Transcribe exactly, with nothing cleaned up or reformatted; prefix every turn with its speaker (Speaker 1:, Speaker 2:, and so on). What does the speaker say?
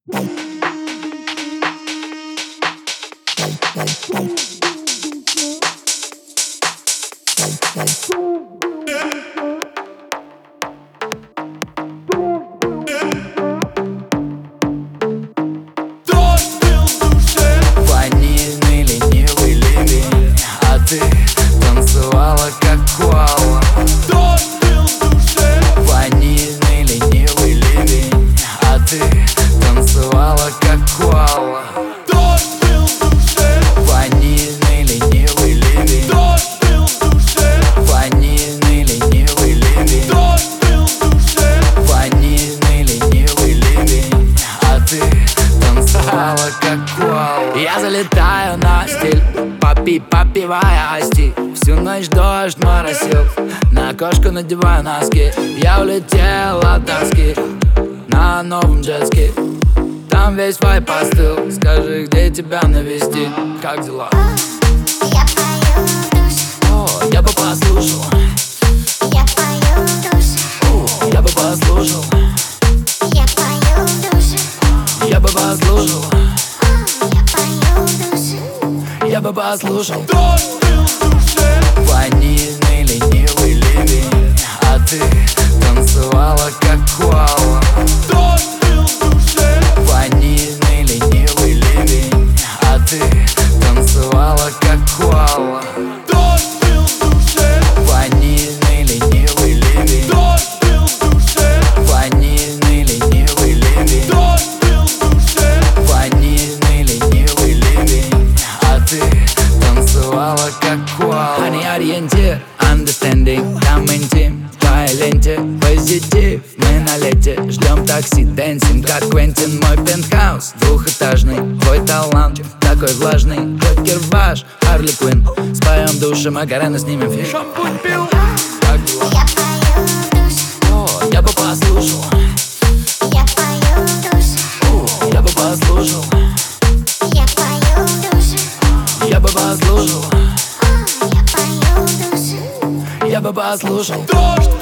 Speaker 1: Ванильный ленивый ливень, а ты танцевала как коала. Ванильный ленивый ливень, а ты танцевала как коала. Ванильный ленивый ливень, ванильный ленивый ливень, ванильный ленивый ливень, а ты танцевала как коала. Я залетаю на стиль, попи, попивая асти. Всю ночь дождь моросил, на окошко надеваю носки. Я улетел от тоски на новом джетски. Там весь вайп остыл. Скажи, где тебя навести? Как дела?
Speaker 2: Я пою в душе.
Speaker 1: О, я бы послушал.
Speaker 2: Я пою в душе.
Speaker 1: О, я бы послушал.
Speaker 2: Я пою в душе.
Speaker 1: Я бы послушал.
Speaker 2: Я пою в душе.
Speaker 1: Я бы послушал. Ванильный ленивый ливень, а ты танцевала как коала. Ванильный ленивый ливень, а ты танцевала как коала. Ванильный ленивый ливень, ванильный ленивый ливень, ванильный ленивый ливень, а ты танцевала как коала. Honey, ориентир, understanding, там интим, в твоей ленте позитив. Мы на лете ждем такси, дэнсинг, как Квентин. Мой пентхаус двухэтажный, твой талант такой влажный. Джокер ваш, Харли Квинн, споем души, Макарена, снимем фильм. Шампунь пил. Как дела?
Speaker 2: Я пою в душе.
Speaker 1: О, я бы послушал.
Speaker 2: Я пою в душе.
Speaker 1: О, я бы послушал.
Speaker 2: Я пою в душе.
Speaker 1: Я бы послушал.
Speaker 2: Я пою в душе.
Speaker 1: Я бы послушал.